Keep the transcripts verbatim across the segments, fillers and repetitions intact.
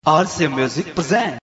R C M Music present.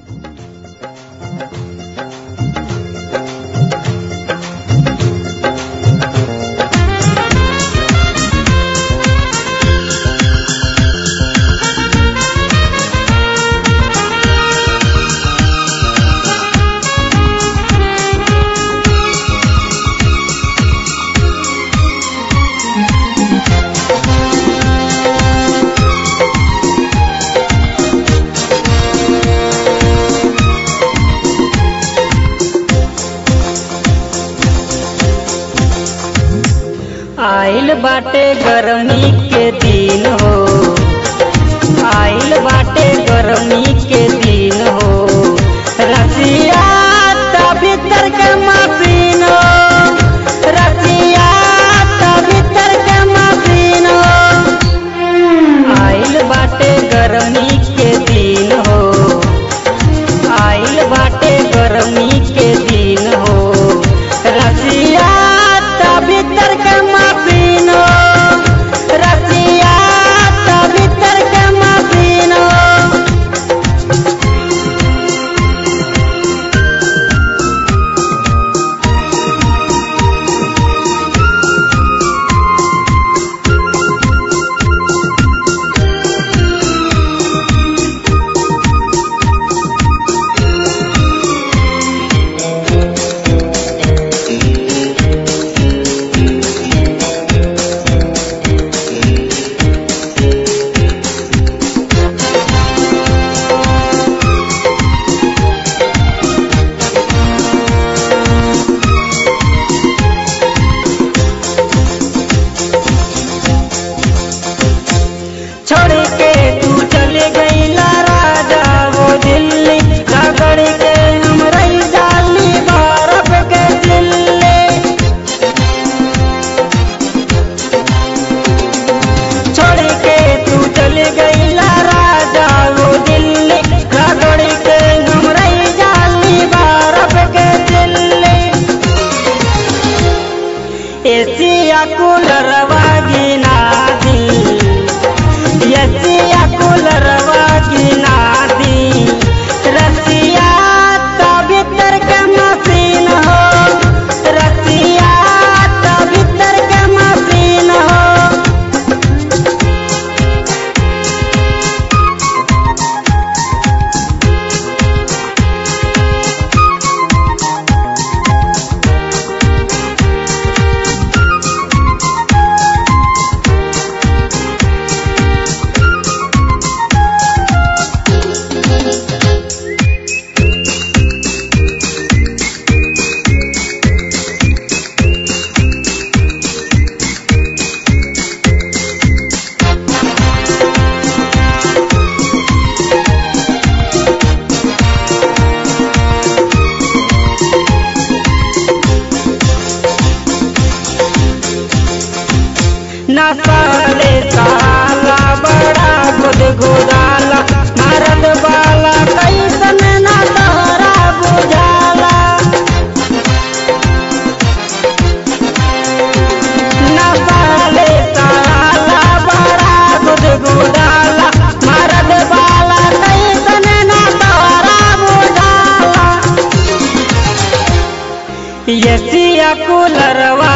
आइल बाटे गर्मी के दिन हो, आइल बाटे गर्मी के दिन हो, रसिया भीतर के मशीन हो, रसिया भीतर के मशीन हो। आइल बाटे गर्मी के दिन हो, आइल बाटे गर्मी के दिन हो, रसिया भीतर के मशीन हो, रसिया भीतर के मशीन हो। एसिया कूलरवा गिना दी, एसिया कूलरवा गिना दी, रसिया भीतर के मशीन हो, रसिया भीतर के मशीन हो। नसाले साला बड़ा गुदगुदाला, मरद वाला कैसन न तोहरा बुझाला। नसाले साला बड़ा गुदगुदाला, मरद वाला कैसन न तोहरा बुझाला। एसिया कूलरवा